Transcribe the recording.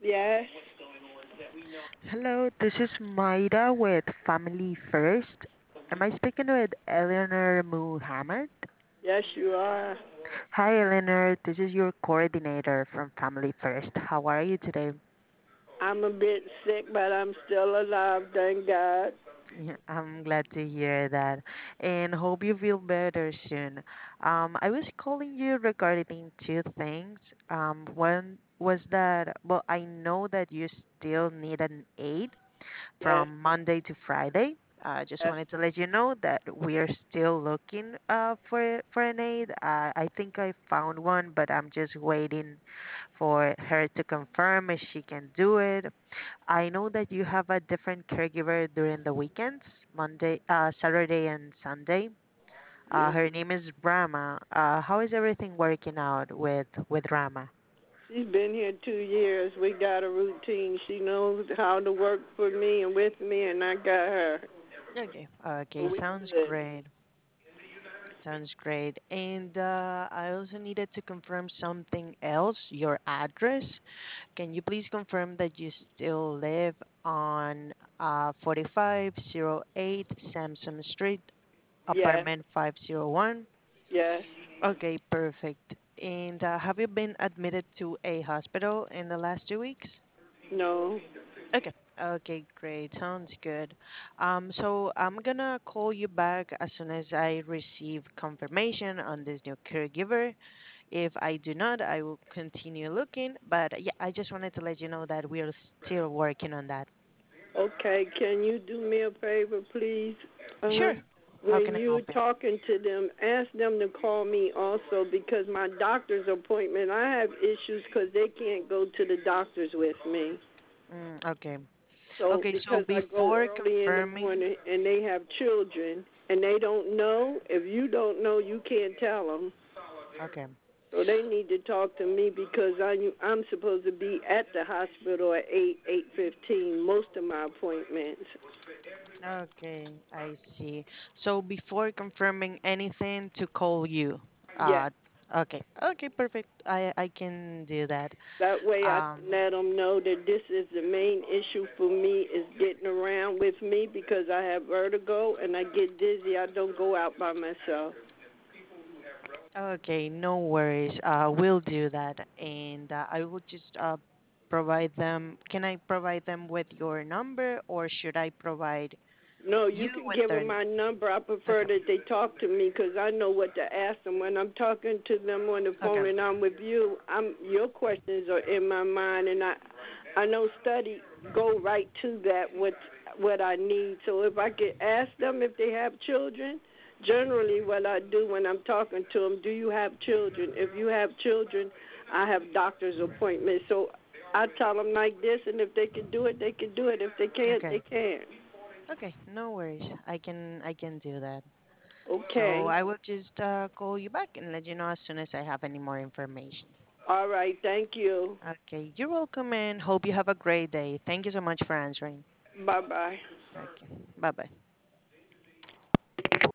Yes, Hello, this is Maida with Family First. Am I speaking with Eleanor Muhammad? yes, you are. Hi, Eleanor. This is your coordinator from Family First. How are you today? I'm a bit sick, but I'm still alive, thank God. Yeah, I'm glad to hear that and hope you feel better soon. I was calling you regarding two things. One was that, well, I know that you still need an aid Yes, from Monday to Friday. I just yes. wanted to let you know that we are still looking for an aide. I think I found one, but I'm just waiting for her to confirm if she can do it. I know that you have a different caregiver during the weekends, Saturday, and Sunday. Mm. Her name is Brahma. How is everything working out with Rama? She's been here 2 years. We got a routine. She knows how to work for me and with me, and I got her. Okay, So okay, we sounds good. great. Sounds great. And I also needed to confirm something else, your address. Can you please confirm that you still live on 4508 Samson Street, Yes, apartment 501? yes. Okay, perfect. And have you been admitted to a hospital in the last 2 weeks? No. Okay. Okay, great. Sounds good. So I'm gonna call you back as soon as I receive confirmation on this new caregiver. If I do not, I will continue looking. But yeah, I just wanted to let you know that we are still working on that. Okay, can you do me a favor, please? Sure. How When can I you're help you? talking to them, ask them to call me also because my doctor's appointment, I have issues because they can't go to the doctors with me. Okay. So Okay, so because I go before early in the confirming, morning and they have children and they don't know, if you don't know, you can't tell them. okay. So they need to talk to me because I'm supposed to be at the hospital at 8:15 most of my appointments. Okay, I see. So before confirming anything to call you. Yes. Uh okay. Okay, perfect. I can do that. That way I Um can let them know that this is the main issue for me is getting around with me because I have vertigo and I get dizzy. I don't go out by myself. okay, no worries. We'll do that and I will just provide them. Can I provide them with your number or should I provide No, you you can with give their them my number. I prefer Okay. that they talk to me because I know what to ask them. When I'm talking to them on the Okay. phone and I'm with you, your questions are in my mind, and I know study go right to that what I need. So if I could ask them if they have children, generally what I do when I'm talking to them, do you have children? If you have children, I have doctor's appointments. So I tell them like this, and if they can do it, they can do it. If they can't, Okay. they can't. Okay, no worries. I can do that. So Okay. I will just call you back and let you know as soon as I have any more information. All right. Thank you. Okay, you're welcome and hope you have a great day. Thank you so much for answering. Bye bye. Okay, bye bye.